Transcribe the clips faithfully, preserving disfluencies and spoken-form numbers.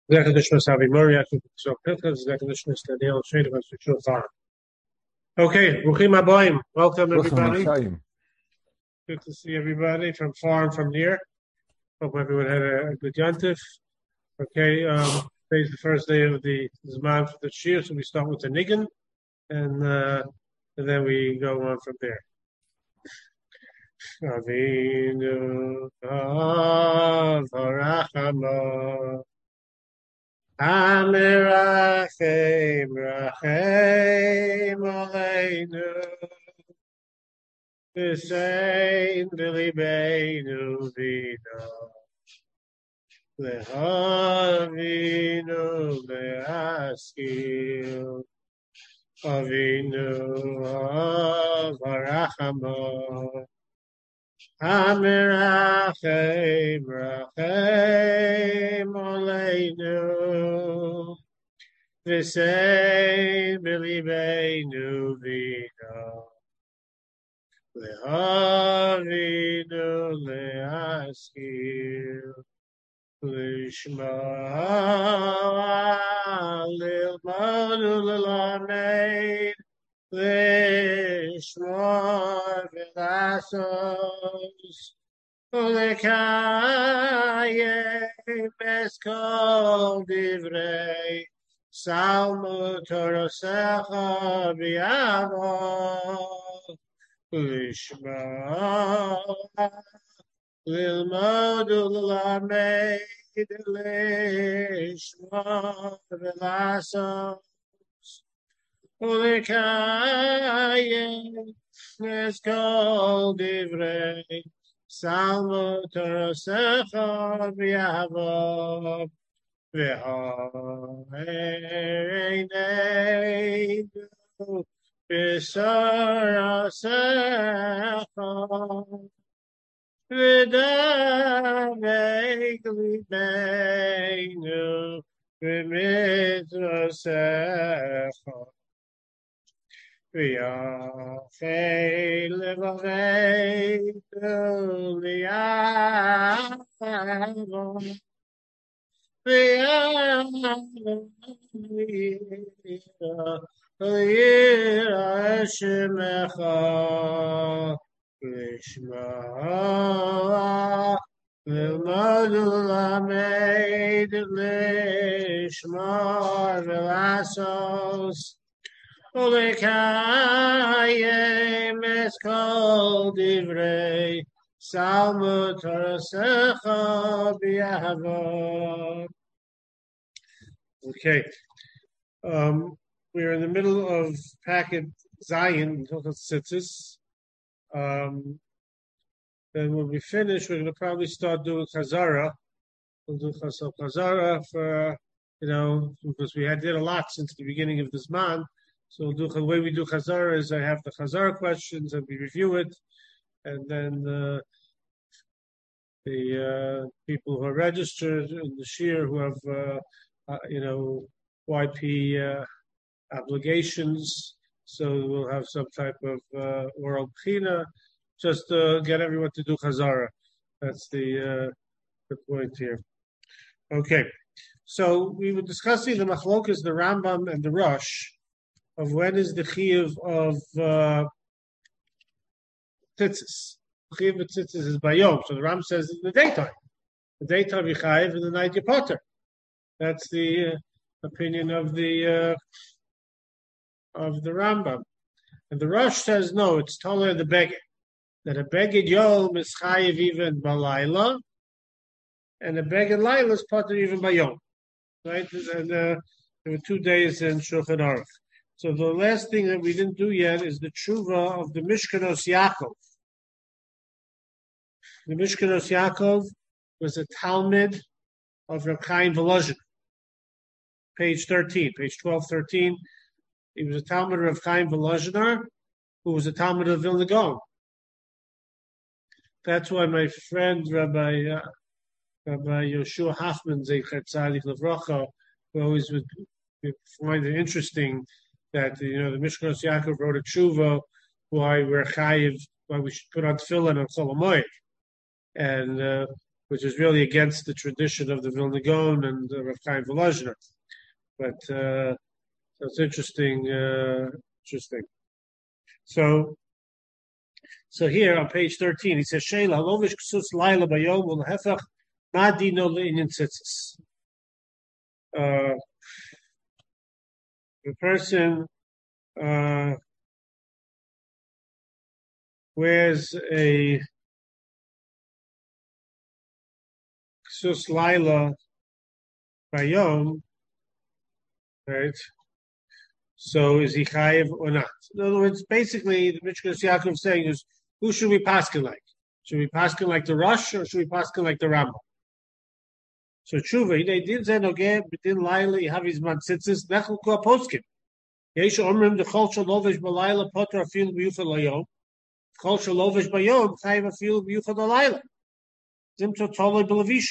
Okay, Ruchim Aboim. Welcome everybody. Good to see everybody from far and from near. Hope everyone had a, a good Yontif. Okay, um, today's the first day of the Zman for the Shir, so we start with the Niggin, and uh, and then we go on from there. Avinu Avarachama Amirachem Rachem Aleinu V'sein B'libeinu Vino Lehavinu Le'askil Avinu Avarachama Amirachem Rachem Aleinu V'sein B'libeinu Vino Lehavinu Le'askil Lishma Lilmanu L'lamed Lishma V'lasos U'lekayem Eskol Divrei Salmud Torosecha B'yavot Lishma Lilmod L'lamed Lishma V'lasos U'lekayem Eskol Divrei Salmud Torosecha B'yavot V'ha'eineinu B'sorasecha V'davek libeinu B'mitzvosecha V'yachei levaveinu li'avon V'yira shemecha Lishma Lilmod L'lamed Lishma V'lasos U'lekayem Eskol Divrei Salmud Torosecha B'yavot. Okay, um, we're in the middle of packet Zion, Tzitzis. Um, then when we finish, we're going to probably start doing Chazara. We'll do Chazara for, you know, because we had did a lot since the beginning of this month. So we'll do, the way we do Chazara is I have the Chazara questions and we review it. And then uh, the uh, people who are registered in the Shir who have, uh, uh, you know, Y P uh, obligations. So we'll have some type of uh, oral bchina, just to get everyone to do chazara. That's the uh, the point here. Okay, so we were discussing the machlokas, the Rambam, and the Rosh of when is the chiyuv of uh, tzitzis. Chiyuv of tzitzis is bayom. So the Rambam says in the daytime. The daytime you chayiv, and the night you potter. That's the uh, opinion of the. Uh, of the Rambam. And the Rosh says, no, it's taller the Beged. That a Beged Yom is chayiv even balayla, and a Beged Layla is potter even by Yom. Right? And uh, there were two days in Shulchan Aruch. So the last thing that we didn't do yet is the tshuva of the Mishkanos Yaakov. The Mishkanos Yaakov was a Talmud of Reb Chaim Volozhin. Page thirteen, page twelve thirteen. He was a Talmud of Chaim Volozhiner, who was a Talmud of Vilna Gaon. That's why my friend Rabbi uh, Rabbi Yoshua Hoffman, Zeichet Tzadik Levracha, who always would find it interesting that you know the Mishkanos Yaakov wrote a tshuva why we're chayiv, why we should put on tefillin on Chol HaMoed. And uh, which is really against the tradition of the Vilna Gaon and uh, Rav Chaim Volozhiner. But uh, so it's interesting. Uh, interesting. So, so here on page thirteen, he says, "Sheila halovish ksus laila bayom ulhefach madino leinin tzitzis." Uh, the person uh, wears a ksus laila bayom, right? So is he chayiv or not? In other words, basically, the Mishkas Yaakov is saying is, who should we paskin like? Should we paskin like the Rosh or should we paskin like the Rambam? So tshuva, they did say nogeh b'din laila yihaviz man tzitzis nechel kua poskim. Yesh omrim the chol shalovish b'laila poter afil b'yuchad layom. Chol shalovish b'yom chayiv afil b'yuchad layla. Zimto toloi b'levisha.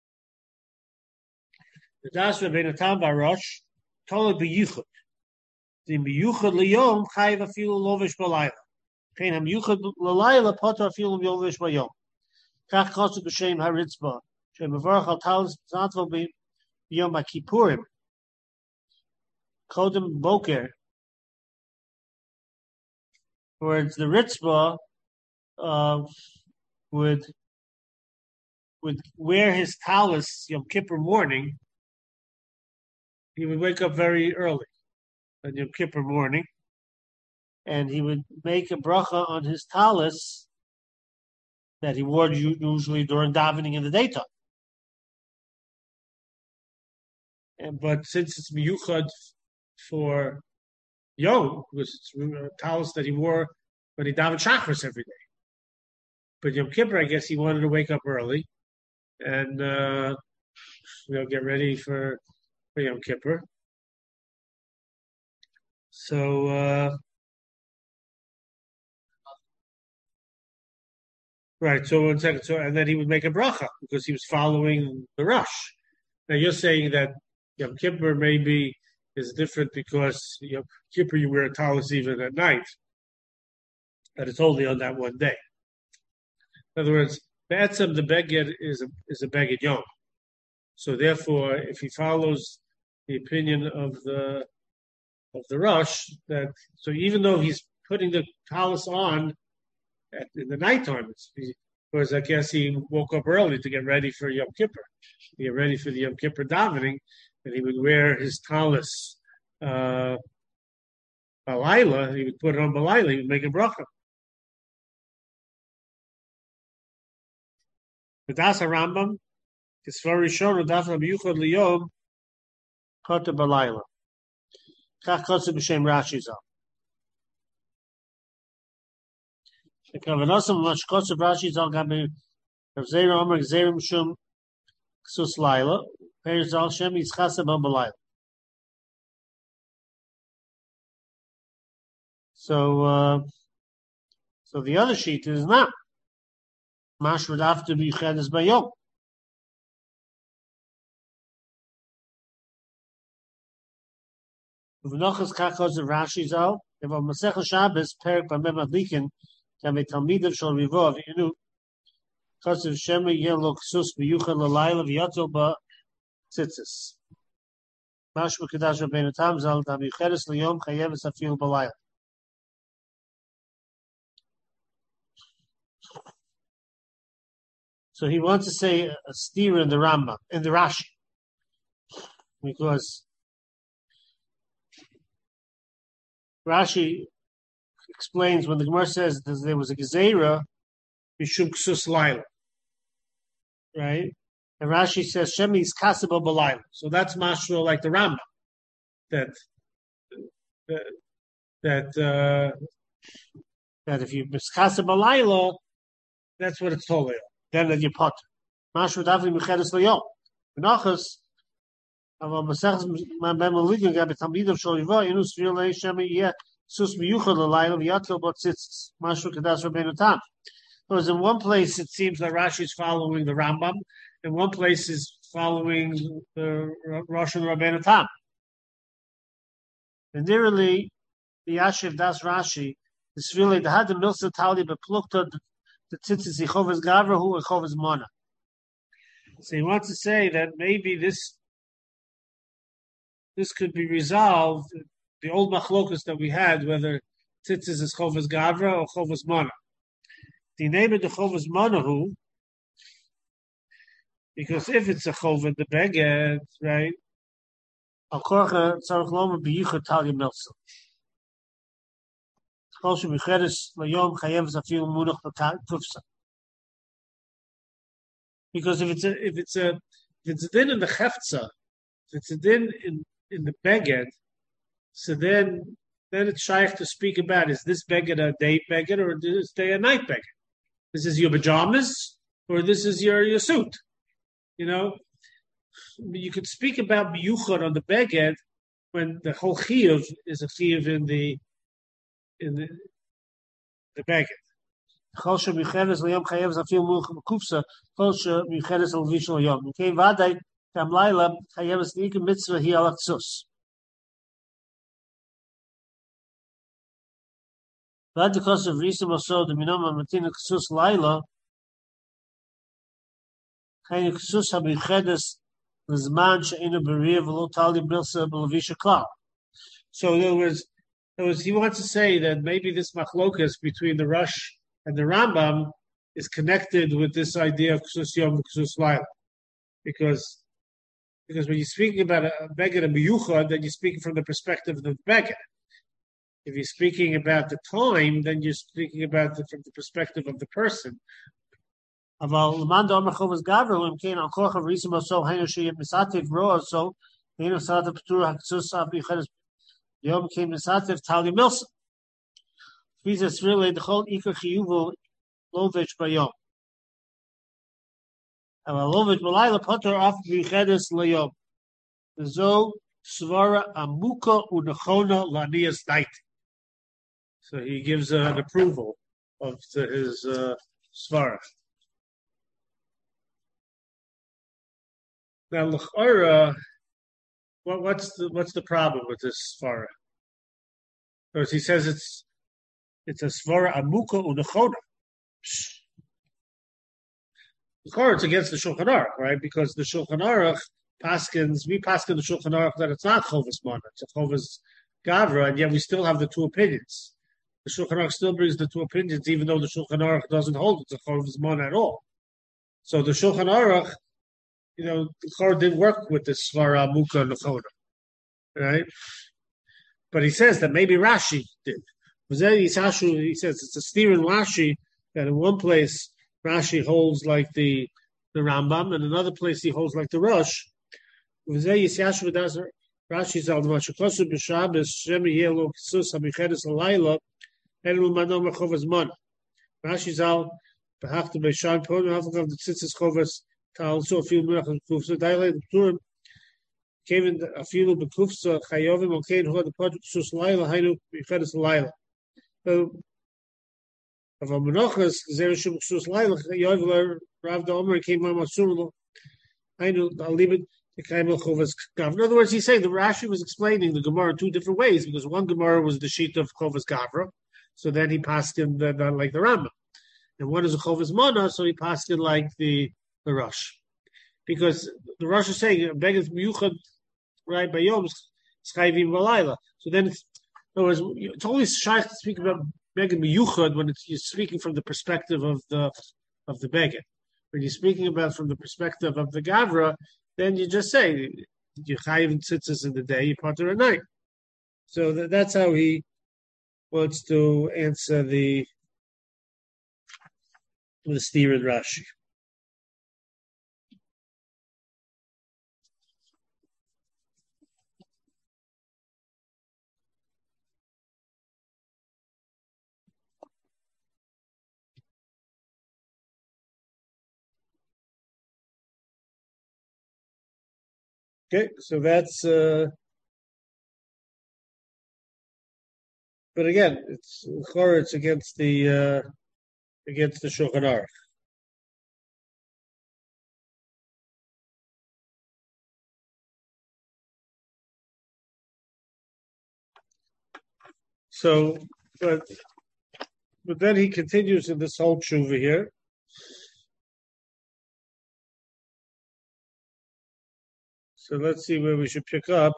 The das Rabbeinu Tam barosh toloi b'yuchad. The b'yuchad layom chayiv afil lovish b'laila. Kein ham yuchad l'layla poter afil b'yovish b'yom. Kach kosu b'shem haritzba. Shemavarach al talis b'zatvo b'yom ha'kippurim. Kodem boker. Whereas the ritzba uh, would would wear his talis Yom Kippur morning. He would wake up very early on Yom Kippur morning, and he would make a bracha on his talis that he wore usually during davening in the daytime. And, but since it's miyuchad for Yom, because it's a talis that he wore when he davened Shachris every day. But Yom Kippur, I guess he wanted to wake up early and uh, you know get ready for, for Yom Kippur. So uh, right, so one second, so and then he would make a bracha because he was following the rush. Now you're saying that Yom Kippur maybe is different because Yom Kippur you wear a talis even at night, but it's only on that one day. In other words, Be'etzem, the Beged is a is a Beged Yom. So therefore, if he follows the opinion of the of the Rosh, that so even though he's putting the talis on at, in the nighttime, it's, because I guess he woke up early to get ready for Yom Kippur, to get ready for the Yom Kippur davening, and he would wear his talis uh, balayla. He would put it on balayla. He would make a bracha. V'das Rambam, it's very short. Daf Rabiyuchad liyom kota balayla. Kach kotze b'shem Rashi zal. Shekavanosam mash kotze Rashi zal gabe Rav Zera Omer Gzerim Shum Ksus Laila. Peir zal Shem Yitzchasa ba balayla. So, uh, so the other sheet is not. Mash would have to be Chedes Bayom. V'nochas kachos of Rashi zal, if on Masech Shabbos, Perik Bamem Adlikin, can be Talmidim Shal Rivo, V'inu, Kos of Shema Yen Lo Ksus B'yuchad L'Layla V'yotzel Ba Tzitzis. Mash B'kedash Rabbeinu Tam zal, Tam Yuchedes L'yom Chayeves Afil B'Layla. So he wants to say a steer in the Rambam, in the Rashi, because Rashi explains when the Gemara says that there was a Gezerah, Mishum Ksus Laila, right? And Rashi says Shemi is Kasaba Balayla. So that's mashma like the Rambam, that that that, uh, that if you miskasa Balayla, that's what it's told. Then that you pot. Mashu davli mechedes leyom. V'nachas, aval masechas ma'mem l'ligin gabe tamidov shol yiva yinu sril lei shemi yeh sus miyuchad l'layla v'yatel bot tzitzis. Mashu kedas Rabbeinu Tam. Because in one place it seems that Rashi is following the Rambam, in one place is following the Rosh and Rabbeinu Tam. And literally, the Yashiv das Rashi is really the had the milsa tali beplukta the tzitzis yichoves gavra hu yichoves mona. So he wants to say that maybe this this could be resolved. The old machlokus that we had, whether tzitzis is chovas gavra or chovas mana. The name of the chovas manahu, because if it's a chova the beged, right? Al korcha tzarich lomer biyuchad talia milsa. Chol shemicheres layom chayev zafil munach b'kufsa. Because if it's a if it's a if it's a din in the cheftza, if it's a din in in the beged, so then then it's shaykh to speak about, is this beged a day beged or is this day a night beged? This is your pajamas or this is your, your suit? You know, you could speak about biyuchad on the beged when the whole chiyuv is a chiyuv in the in the the beged. Chol shemicheres layom chayev zafil munach b'kufsa. Chol shemicheres al vishal yom. Okay, vaday tam laila chayev znikim mitzvah hi alachzus. But because of reason also the minimum matina ksus laila, kind of ksus habichedes l'zman she'inu beriv v'lo tali bilsa b'levisha klal. So in other words, in other words, he wants to say that maybe this machlokas between the Rush and the Rambam is connected with this idea of ksus yom and ksus laila, because because when you're speaking about a beged and biyuchad, then you're speaking from the perspective of the beged. If you're speaking about the time, then you're speaking about the, from the perspective of the person. Aval l'manda omer chovas gavra l'im kein al koch of risim also hainu sheyem misativ roa so hainu sata p'tur haksus abichedes yom kein misativ tali milsa. Vizas really the whole ikar chiyuvu lovich bayom. Aval lovich balayla potter af bichedes layom. Zo svara amuka unachona lanias night. So he gives uh, an approval of to his uh, svara. Now, l'chora, what, what's the what's the problem with this svara? Because he says it's it's a svara amuka unachona. L'chora, it's against the Shulchan Aruch, right? Because the Shulchan Aruch paskins, we paskin the Shulchan Aruch that it's not chovas mana, it's a chovas gavra, and yet we still have the two opinions. The Shulchan Aruch still brings the two opinions, even though the Shulchan Aruch doesn't hold it's a chovas mana at all. So the Shulchan Aruch, you know, the Chor didn't work with this svara muka nechona, right? But he says that maybe Rashi did. He says it's a steer in Rashi that in one place Rashi holds like the the Rambam, and another place he holds like the Rosh. Rashi zal mashukosu b'Shabbos shemi yelo ksus hamichedes alayla elu manom chovas mana. Rashi zal behafte b'Shabbos pon hafakav the tzitzis chovas tal so feel munach kufsa daile the turim came in a few bekufsa chayovim okayin hu the project ksus alayla hainu michedes alayla. So of a menachas zer shum ksus alayla yovel Rav da Omer came on Masur hainu I'll leave it. In other words, he's saying the Rashi was explaining the Gemara in two different ways, because one Gemara was the sheet of Chovas Gavra, so then he passed in the, the, like the Rambam, and one is a Chovas Mana, so he passed in like the the Rush, because the Rush is saying Beged Miyuchad right by Yom Schayvim Valayla. So then, it's, in other words, it's always shy to speak about Beged Miyuchad when it's, you're speaking from the perspective of the of the Beged. When you're speaking about from the perspective of the Gavra, then you just say you chayiv tzitzis in the day, you pater at night. So that, that's how he wants to answer the the steer in Rashi. Okay, so that's, uh, but again, it's it's against the uh, against the Shulchan Aruch. So, but but then he continues in this whole tshuva here. So let's see where we should pick up.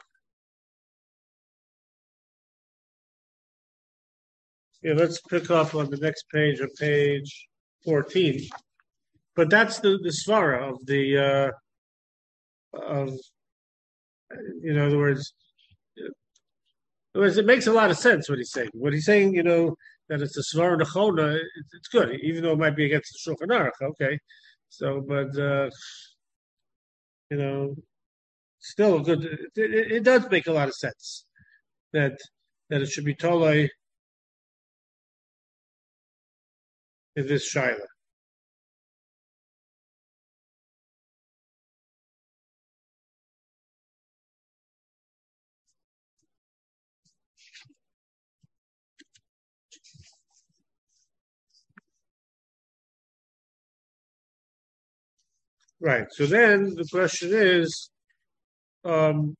Yeah, let's pick up on the next page, on page fourteen. But that's the, the svara of the uh, of you know, in other words, in other words, it makes a lot of sense what he's saying. What he's saying, you know, that it's a svara nechona, it's, it's good, even though it might be against the Shulchan Aruch. Okay, so but uh, you know, still good. It, it, it does make a lot of sense that that it should be tolai in this shaila. Right. So then the question is, um,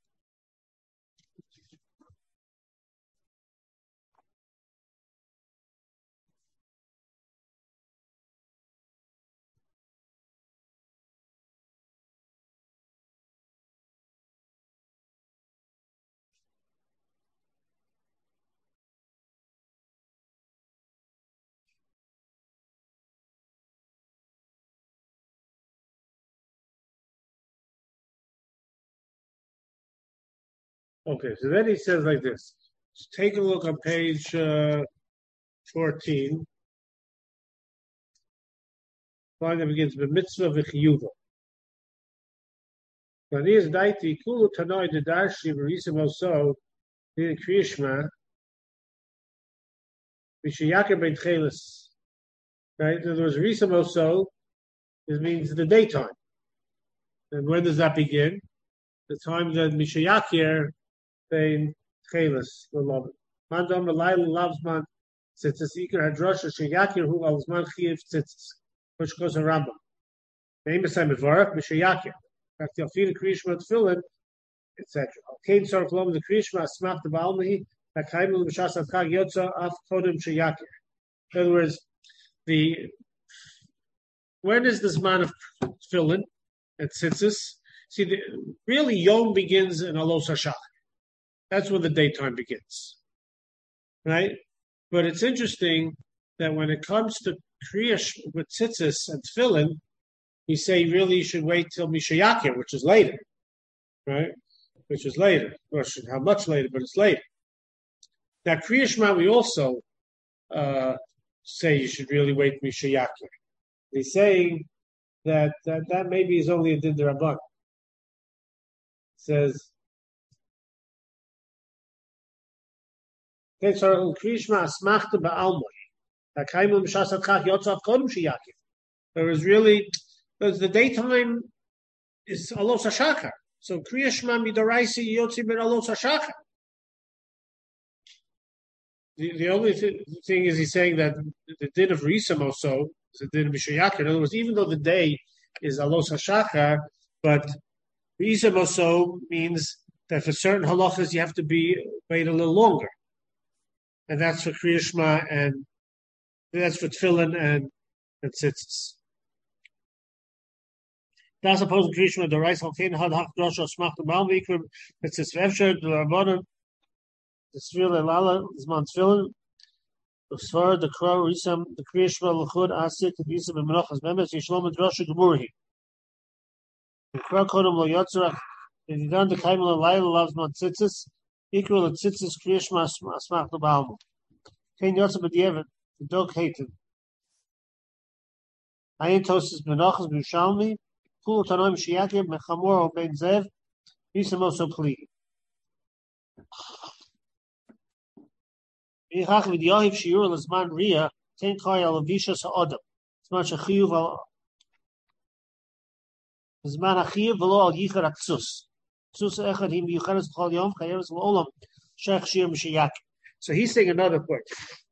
okay. So then he says like this. Just take a look on page uh, fourteen. Line that begins with mitzvah v'chiyuva. When he is daiti kulu tanoi de darshi v'risim also in kriyishma v'shiyakir ben tchelis. Right. In other words, risim also. It means the daytime. And when does that begin? The time that mishayakir ben tchelis the love. Mandam l'layla loves man tzitzis ikar hadrasha sheyakir hu al zman chiyev tzitzis. Which goes in Rambam. Name is Simon Varach, Mishayakir. Fact, the Alfina Krishma Tfilin, et cetera. Kain Sarf Lom the Krishma Smach the Balmahi,Akaimul Mishas Avkag Yotza Af Kodim Shayakir. In other words, the when is this man of Tfilin and Tzitzis? See, the, really, Yom begins in Alos Hashach. That's when the daytime begins, right? But it's interesting that when it comes to Kriyash with tzitzis and tefillin, we say really you should wait till Mishayakir, which is later, right? Which is later. Question how much later, but it's later. Now Kriyashma, we also uh, say you should really wait Mishayakir. He's saying that, that that maybe is only a din d'Rabban. Says Kriyashma asmachta ba'almoi. There was really, because the daytime is alos hashachar. So kriya shema midaraisi yotzi ben alos hashachar. The the only th- thing is he's saying that the din of risam also is the din of mishayakir. In other words, even though the day is alos hashachar, but risam also means that for certain halachas you have to be wait a little longer, and that's for kriya shema and. That's for tefillin and and tzitzis. Das opposing Krishma the rice of Cain had hach drosha smach the malvikrim. It's his vevsher the rabbanon. The tefillin and lala is man tefillin. The svar the crow risam the Krishma lechud asik the risam and menachas memes yishlom and drosha gemurhi. The crow kodem lo yotzerach. And he done the kaimel and laila loves man tzitzis. Equal the tzitzis Krishma smach the balmo. Cain yotzer b'dievet. The dog hated. Ayin Tosis Menachas B'Shalmi, Kul Tanoim Shiyakim Mechamor Ben Zev, Yisam also pleaded. Yichach V'Yahiv Shiur L'Zman Ria, Ten Kay Al Avisha Sa'odam, Zman Shechiyuv Al Zman Achiyuv V'Lo Al Yichar Aksus. Aksus Echad Him Yucharis Chol Yom Chayeves L'Olam Shech Shir M'Shiyakim. So he's saying another point.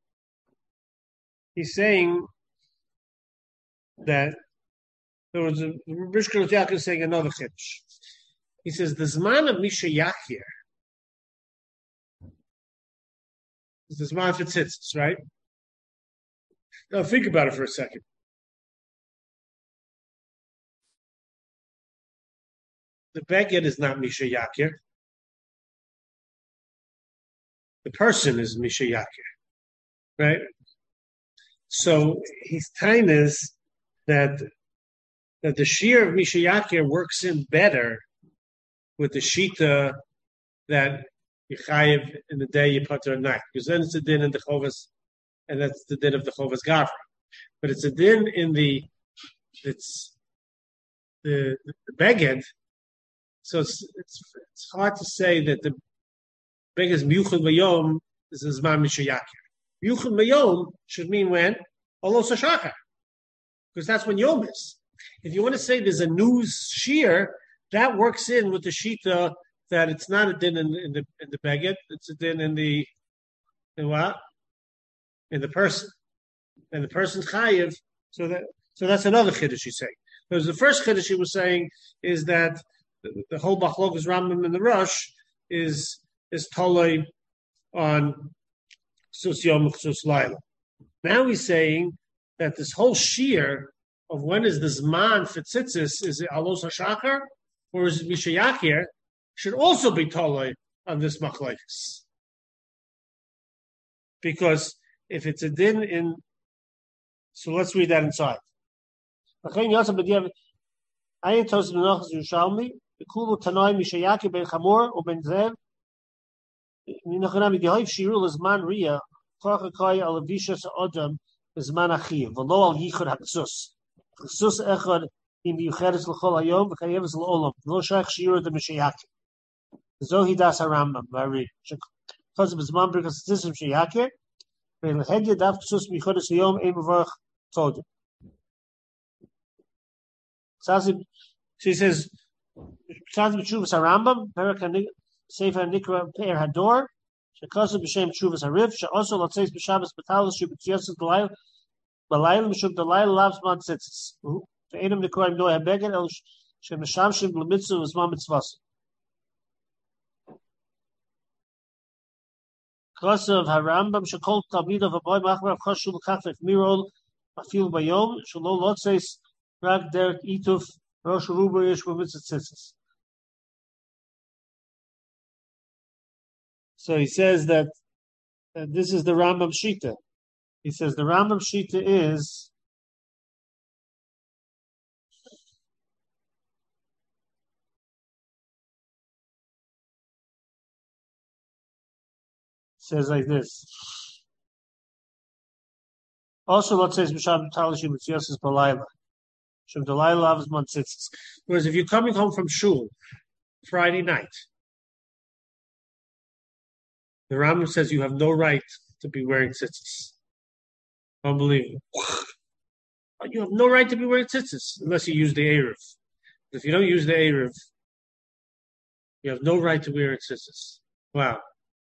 He's saying that there was a Rishon Yaakov is saying another chiddush. He says the zman of Mishayakir is the zman for tzitzis, right? Now think about it for a second. the beged is not Misha Yakir. The person is Misha Yakir, right? So his time is that that the shear of Misha Yakir works in better with the shita that Yechayev in the day you put at night, because then it's a din in the Chovas, and that's the din of the Chovas Gavra. But it's a din in the it's the the, the beged. So it's, it's it's hard to say that the biggest Miyuchad Vayom is the Zman Misha Yakir. Miyuchad Vayom should mean when? Olos HaShachar. Because that's when Yom is. If you want to say there's a news shear, that works in with the Shita that it's not a din in, in the in the Beged, it's a din in the in what? In the person. And the person's chayiv, so that so that's another chiddush you say. Because the first chiddush he was saying is that the, the whole Bachlokas Rambam in the Rush is is tolei on Sus Yom Sus Laila. Now he's saying that this whole shear of when is the Zman for tzitzis, is it Alos HaShachar or is it Misha Yakir, should also be tolei on this machlokes. Because if it's a din in, so let's read that inside. Ayin Tosaf Menachos Yerushalmi, Kulu Tanoi Misha Yakir ben Chamor or ben Zev. Ninachanami Gehoiv Shirul is man Ria, Korchakai al Avishas Odom is man Achiv, Velo al Yichud Haksus. Haksus Echad in the Yucheres L'chol Hayom, V'chayeves L'olam, Velo Shaykh Shirul the Misha Yakir. Zohi Das HaRambam, Vari. Because of his man, because it's this Misha Yakir, V'lehedya Dav Ksus Michodes Hayom, Ein Mevorach Todim. So he says, Shaz B'Tshuvas HaRambam, Perak Sefer Nikra Per Hador, Shekasu B'Shem Tshuvas HaRiv, She'oso Latzeis B'Shabbos B'Talos Shub'Tziyasus B'Layl, B'Layl Mishub D'Layl Lavs Man Tzitzis. Ve'enim Nikroim Noi HaBeged, El She'Meshamshim L'Mitzu V'Zman Mitzvos. Kasu of HaRambam, Shekol Talmidov Aboy Machmar Choshu L'Kafek Mirol, Afil Bayom, Shelo Lotzeis Rag Derek Ituf, Rosh Rubayish V'Mitzvah Tzitzis. So he says that uh, this is the Rambam Shita. He says the Rambam Shita is says like this. Also, let's say Mishab Talishim Mitziyasis Balayla. Shem Dalayla Avs Tzitzis. Whereas if you're coming home from shul Friday night, the Rambam says you have no right to be wearing tzitzis. Unbelievable. You have no right to be wearing tzitzis unless you use the Erev. If you don't use the Erev, you have no right to wear tzitzis. Wow.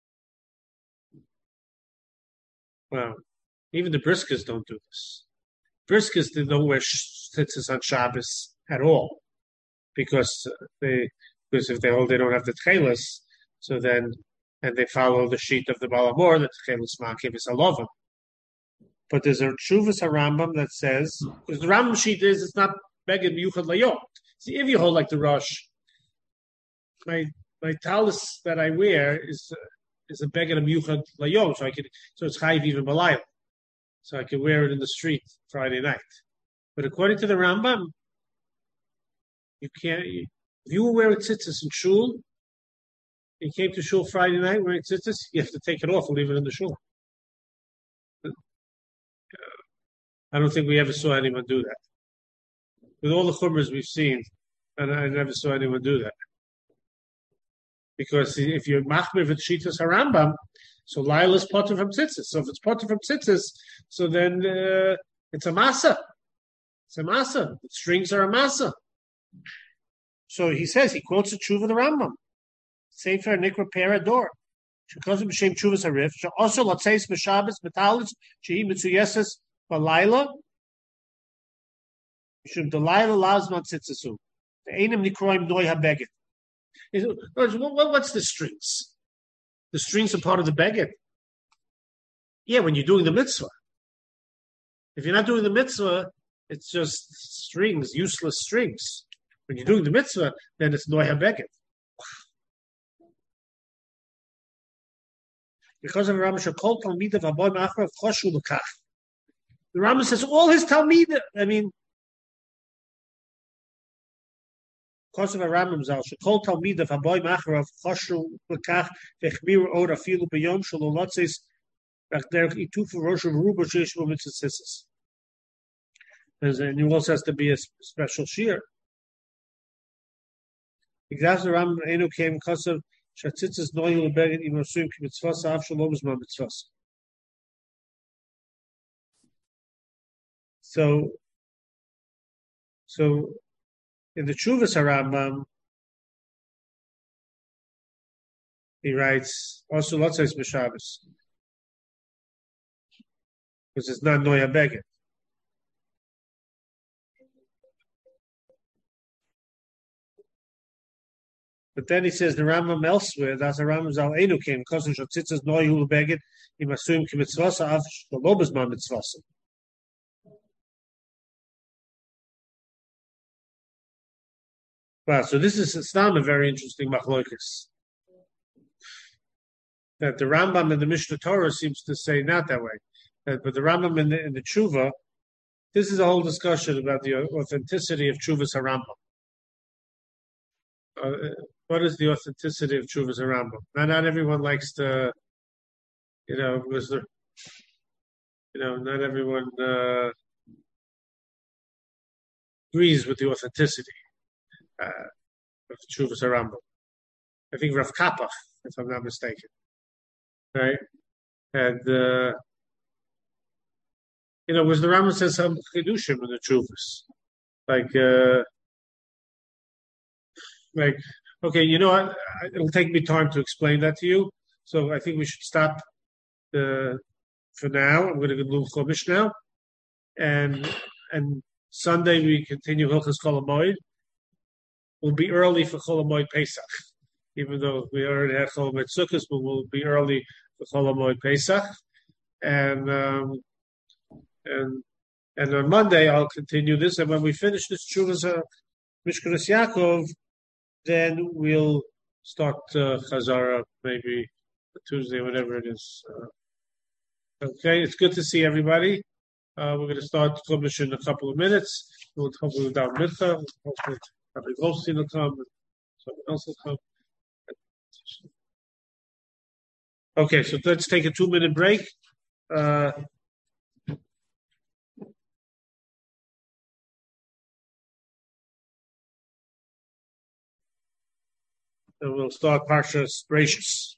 Wow. Even the Briskas don't do this. Briskas, they don't wear tzitzis on Shabbos at all. Because they, because if they hold they don't have the tchelas, so then and they follow the sheet of the Balamor that the Chelis Makiv is Alovim. But there's a Tshuvas HaRambam that says, because the Rambam sheet is, it's not Beged Miyuchad Layom. See, if you hold like the Rosh, my my talis that I wear is uh, is a Beged Miyuchad Layom, so I could, so it's Chayiv even Balayim. So I can wear it in the street Friday night. But according to the Rambam, you can't, if you were wearing tzitzis in shul, you came to shul Friday night wearing tzitzis, you have to take it off and leave it in the shul. I don't think we ever saw anyone do that. With all the chumras we've seen, and I never saw anyone do that. Because if you're machmir with shitas harambam, so Lila is potter from tzitzis. So if it's potter from tzitzis, so then uh, it's a masa. It's a masa. The strings are a masa. So he says, he quotes a tshuva the Rambam. Sefer Nikra Perador. Shekozim b'shem tshuvas harif. She also latzeis b'shabbos b'talis shehi mitzuyeses b'layla. Mishum d'layla lazman tzitzisu. The einim nikroim noi habeged. What's the strings? The strings are part of the beged. Yeah, when you're doing the mitzvah. If you're not doing the mitzvah, it's just strings, useless strings. When you're doing the mitzvah, then it's noya beged. Because of Rambam Shekol Talmidav Aboy Machrav Choshu L'Kach. The Rambam says all his Talmidim, I mean, because of a Rambam Zal, Shekol Talmidav Aboy Machrav Choshu L'Kach Vechmir Or Afilu B'Yom Shelo Lotzis V'Derech Itufu Rosh V'Ruba Sheish Bo Mitzvah Tzissis. And it also has to be a special shear. Because the Rambam Enu came because of Shatzitzes Noyul Beged Imosum Kimitzvasa Av Shalom Zman Mitzvasa. So, so in the Chuvas Harambam, he writes also lots of B'Shabbos because it's not Noya Beged. But then he says the Rambam elsewhere, that's a Rambam Zal Enu came because of Shatzitzes Noyul Beged Imosum Kimitzvasa Av Shalom Zman Mitzvasa. Wow, so this is it's not a very interesting machlokas. That the Rambam in the Mishnah Torah seems to say not that way. That, but the Rambam in the in the Tshuva, this is a whole discussion about the authenticity of Tshuva's Harambam. Uh, what is the authenticity of Tshuva's Harambam? Now, not everyone likes to, you know, because the, you know, not everyone uh, agrees with the authenticity. Uh, of Chuvas Harambam. I think Rav Kapach, if I'm not mistaken. Right? And, uh, you know, was the Rambam says some chidushim in the Chuvas. Like, uh, like, okay, you know what? It'll take me time to explain that to you. So I think we should stop uh, for now. I'm going to go to Chumash now. And, and Sunday we continue Hilchas Kol HaMoed. We'll be early for Chol HaMoed Pesach, even though we already had Chol HaMoed Sukkot, but we'll be early for Chol HaMoed Pesach, and um, and and on Monday I'll continue this, and when we finish this Chuvas uh, Mishkanas Yaakov, then we'll start uh, Chazara maybe Tuesday, whatever it is. Uh, okay, it's good to see everybody. Uh, we're going to start Chumash in a couple of minutes. We'll hopefully without Mitcha. Hopefully. Probably Goldstein will come, someone else will come. Okay, so let's take a two-minute break. Uh, and we'll start Parshas Bereishis.